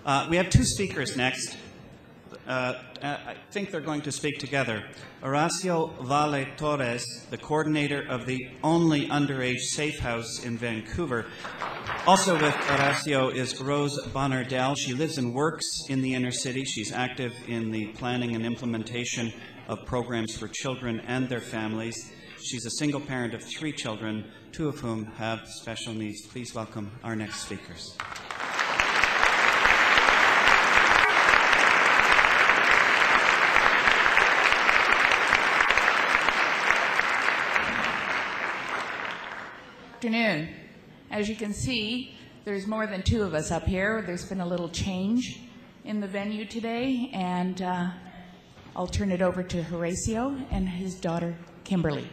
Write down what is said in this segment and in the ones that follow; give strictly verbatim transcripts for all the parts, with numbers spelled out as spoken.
Uh, we have two speakers next. Uh, I think they're going to speak together. Horacio Valle Torres, the coordinator of the only underage safe house in Vancouver. Also with Horacio is Rose Bonardell. She lives and works in the inner city. She's active in the planning and implementation of programs for children and their families. She's a single parent of three children, two of whom have special needs. Please welcome our next speakers. Good afternoon. As you can see, there's more than two of us up here. There's been a little change in the venue today, and uh, I'll turn it over to Horacio and his daughter, Kimberly.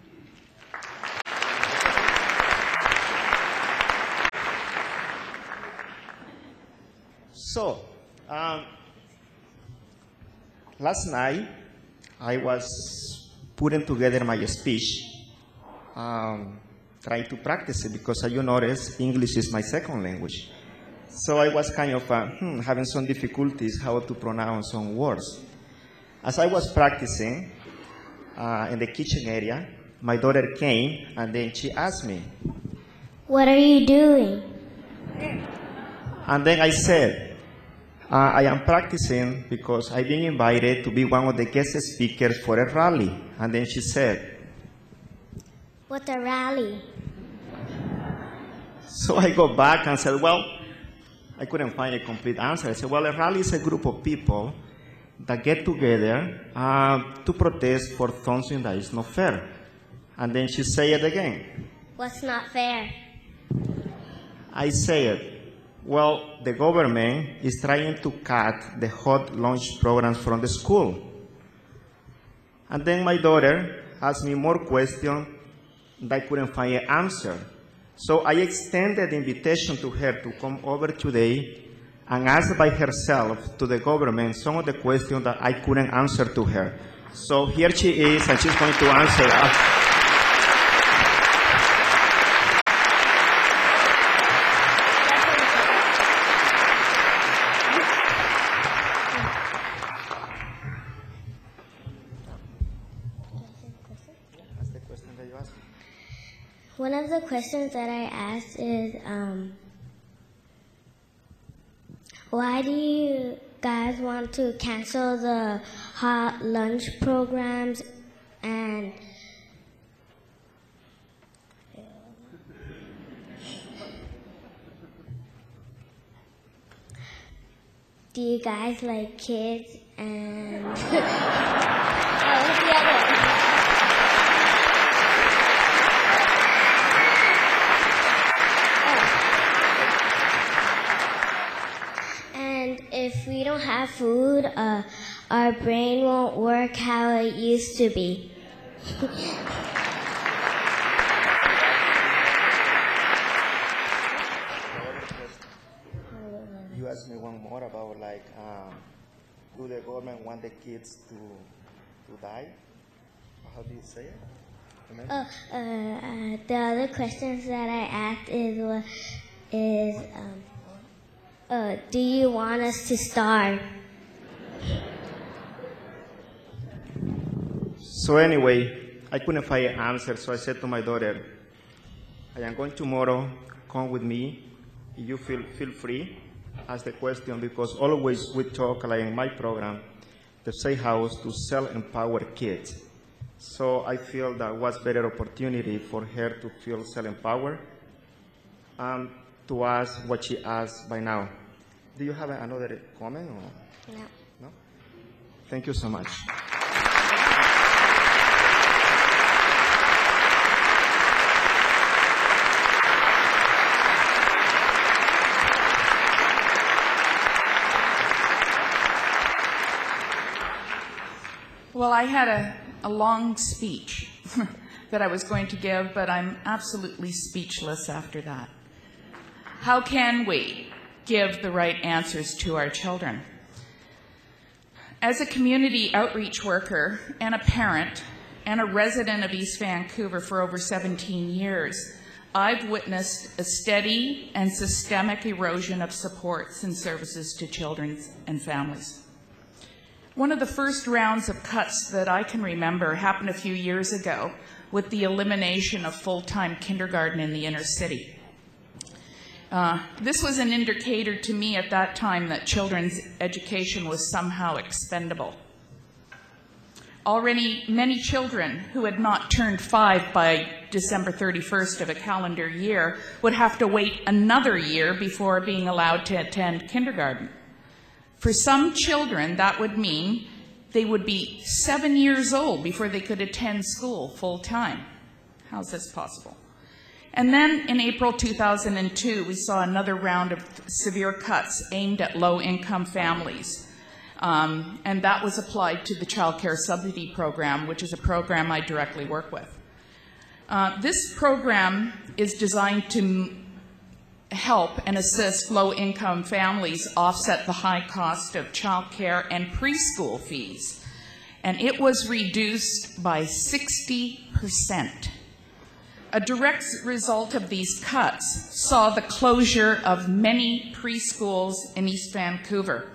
So, um, last night I was putting together my speech. Um, try to practice it because, as you notice, English is my second language. So I was kind of uh, hmm, having some difficulties how to pronounce some words. As I was practicing uh, in the kitchen area, my daughter came and then she asked me, "What are you doing?" And then I said, uh, I am practicing because I've been invited to be one of the guest speakers for a rally. And then she said, "What's a rally?" So I go back and said, well, I couldn't find a complete answer. I said, well, a rally is a group of people that get together uh, to protest for something that is not fair. And then she said it again. "What's not fair?" I said, well, the government is trying to cut the hot lunch programs from the school. And then my daughter asked me more questions that I couldn't find an answer. So I extended the invitation to her to come over today and ask by herself to the government some of the questions that I couldn't answer to her. So here she is, and she's going to answer us. One of the questions that I asked is, um, why do you guys want to cancel the hot lunch programs, and do you guys like kids? And oh, what's the other one? If we don't have food, uh, our brain won't work how it used to be. You asked me one more about, like, um, do the government want the kids to to die? How do you say it? Oh, uh, uh, the other questions that I asked is, what is um, Uh, do you want us to starve? So anyway, I couldn't find an answer, so I said to my daughter, I am going tomorrow, come with me. If you feel, feel free, ask the question, because always we talk, like in my program, the Safe House, to self-empower kids. So I feel that was better opportunity for her to feel self-empowered and to ask what she asked by now. Do you have another comment? Or? No. No? Thank you so much. Well, I had a, a long speech that I was going to give, but I'm absolutely speechless after that. How can we give the right answers to our children? As a community outreach worker and a parent and a resident of East Vancouver for over seventeen years, I've witnessed a steady and systemic erosion of supports and services to children and families. One of the first rounds of cuts that I can remember happened a few years ago with the elimination of full-time kindergarten in the inner city. Uh, this was an indicator to me at that time that children's education was somehow expendable. Already, many children who had not turned five by December thirty-first of a calendar year would have to wait another year before being allowed to attend kindergarten. For some children, that would mean they would be seven years old before they could attend school full time. How's this possible? And then in April two thousand two, we saw another round of severe cuts aimed at low-income families. Um, and that was applied to the Child Care Subsidy Program, which is a program I directly work with. Uh, this program is designed to help and assist low-income families offset the high cost of child care and preschool fees. And it was reduced by sixty percent. A direct result of these cuts saw the closure of many preschools in East Vancouver,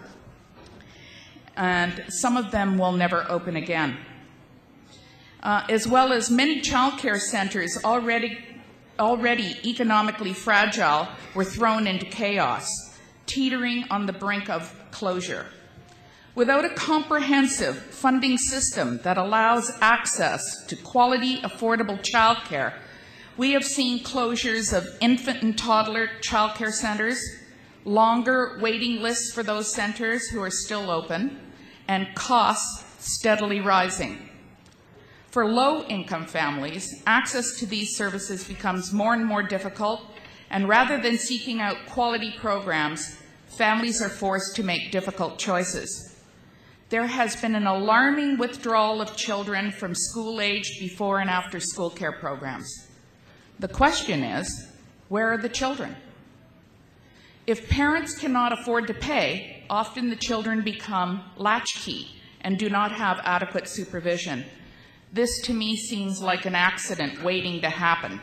and some of them will never open again. Uh, as well as many child care centers already, already economically fragile were thrown into chaos, teetering on the brink of closure. Without a comprehensive funding system that allows access to quality, affordable child care, we have seen closures of infant and toddler child care centers, longer waiting lists for those centers who are still open, and costs steadily rising. For low-income families, access to these services becomes more and more difficult, and rather than seeking out quality programs, families are forced to make difficult choices. There has been an alarming withdrawal of children from school-age before and after school care programs. The question is, where are the children? If parents cannot afford to pay, often the children become latchkey and do not have adequate supervision. This, to me, seems like an accident waiting to happen.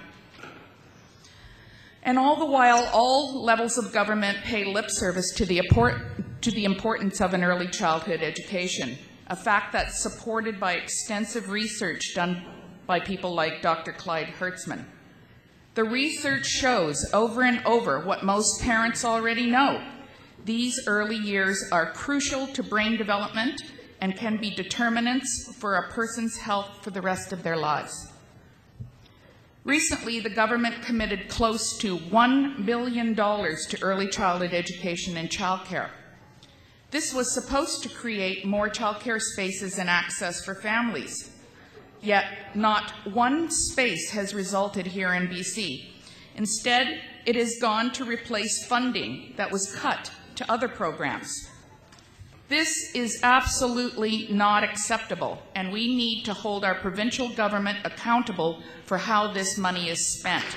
And all the while, all levels of government pay lip service to the, to the importance of an early childhood education, a fact that's supported by extensive research done by people like Doctor Clyde Hertzman. The research shows over and over what most parents already know. These early years are crucial to brain development and can be determinants for a person's health for the rest of their lives. Recently, the government committed close to one billion dollars to early childhood education and childcare. This was supposed to create more childcare spaces and access for families. Yet not one space has resulted here in B C. Instead, it has gone to replace funding that was cut to other programs. This is absolutely not acceptable, and we need to hold our provincial government accountable for how this money is spent.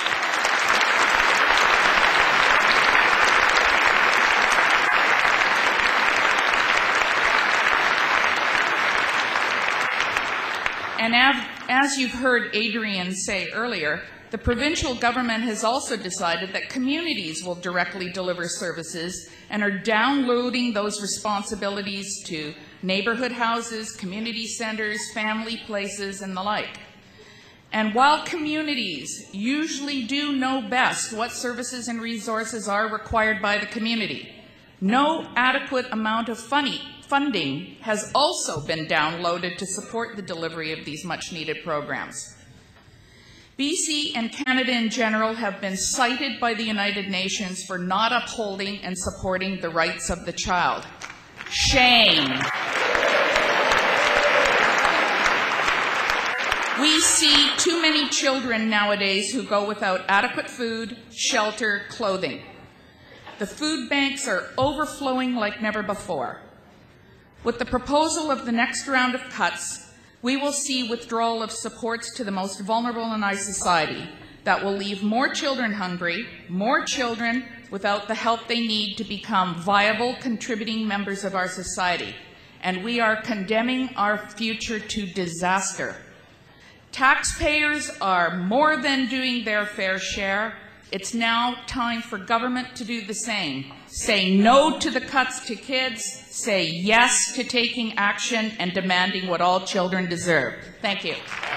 And as you've heard Adrian say earlier, the provincial government has also decided that communities will directly deliver services and are downloading those responsibilities to neighborhood houses, community centers, family places, and the like. And while communities usually do know best what services and resources are required by the community, no adequate amount of funny funding has also been downloaded to support the delivery of these much-needed programs. B C and Canada in general have been cited by the United Nations for not upholding and supporting the rights of the child. Shame. We see too many children nowadays who go without adequate food, shelter, clothing. The food banks are overflowing like never before. With the proposal of the next round of cuts, we will see withdrawal of supports to the most vulnerable in our society that will leave more children hungry, more children without the help they need to become viable, contributing members of our society. And we are condemning our future to disaster. Taxpayers are more than doing their fair share. It's now time for government to do the same. Say no to the cuts to kids, say yes to taking action and demanding what all children deserve. Thank you.